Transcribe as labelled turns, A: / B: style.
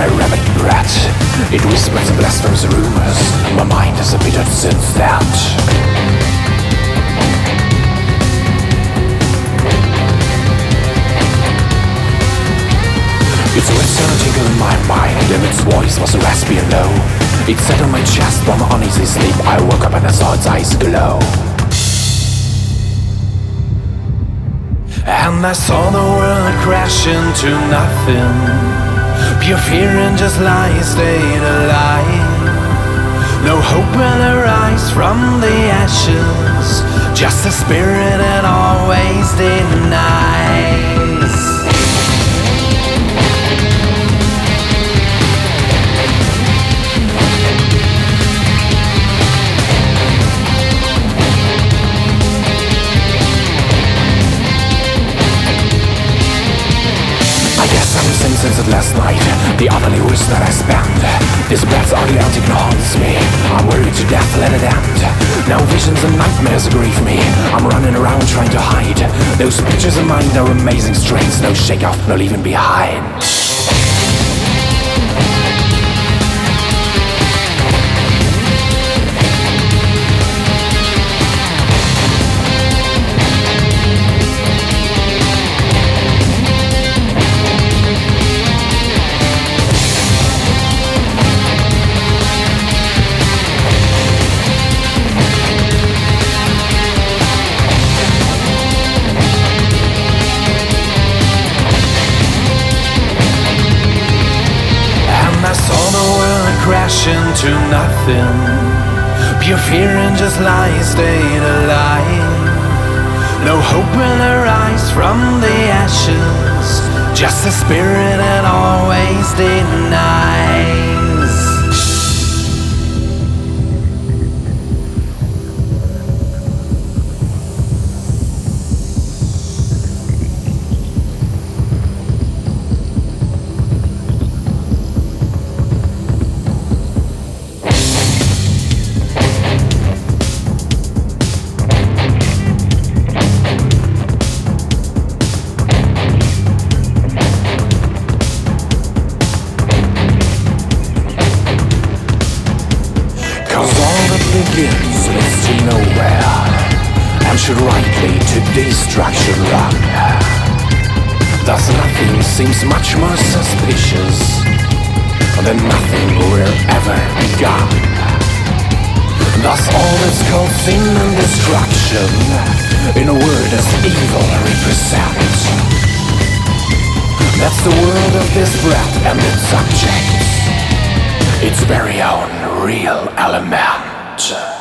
A: my rabbit brat. It whispers and blasphemes rumors. My mind is embittered since that. Its words sounded tinkle in my mind, and its voice was raspy and low. It sat on my chest from uneasy sleep. I woke up and I saw its eyes glow. And I saw the world crash into nothing. Pure fear and just lies stayed alive. No hope will arise from the ashes, just a spirit that always denies. I guess I'm since last night, the other hours that I spend. This brat's ugly antic haunts me. I'm worried to death, let it end. Now visions and nightmares grieve me. I'm running around trying to hide. Those pictures of mine are amazing strains. No shake off, no leaving behind. Crash into nothing. Pure fear and just lies stayed alive. No hope will arise from the ashes, just a spirit that always denies. Begins leads to nowhere, and should rightly to destruction run. Thus nothing seems much more suspicious than nothing were ever begun. Thus all is called sin and destruction, in a word as evil represent. That's the world of this brat and its subjects, its very own real element.